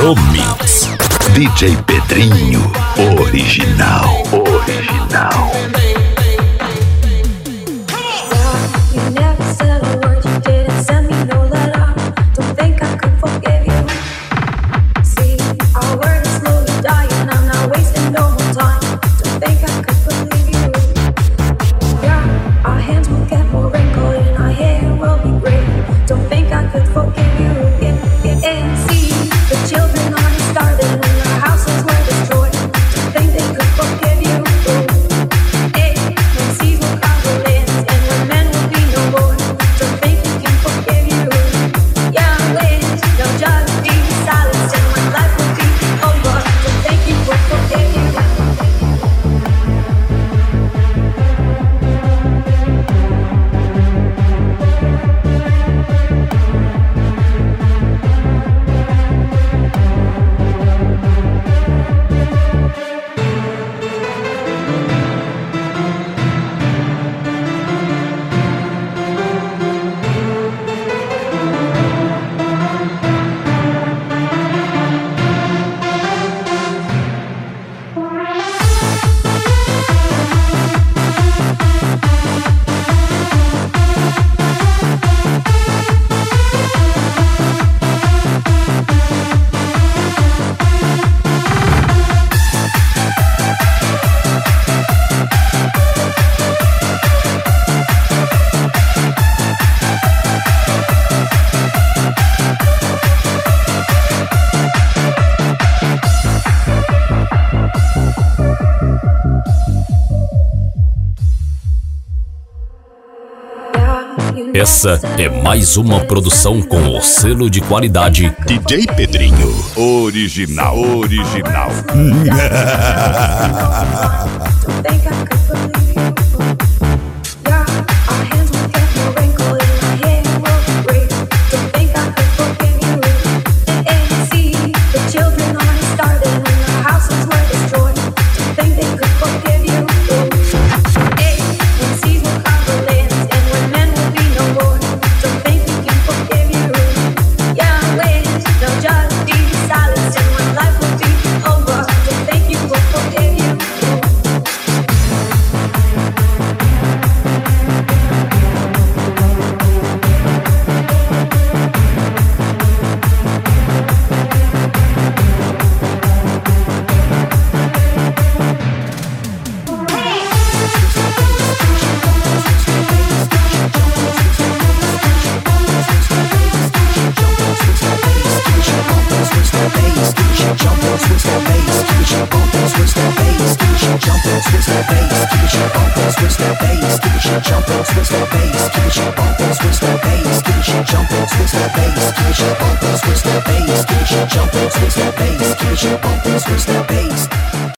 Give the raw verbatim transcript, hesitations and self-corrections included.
O Mix. D J Pedrinho, original, original. Essa é mais uma produção com o selo de qualidade D J Pedrinho, original, original. Jump and switch that bass, switch that bass, switch that bass, switch that bass.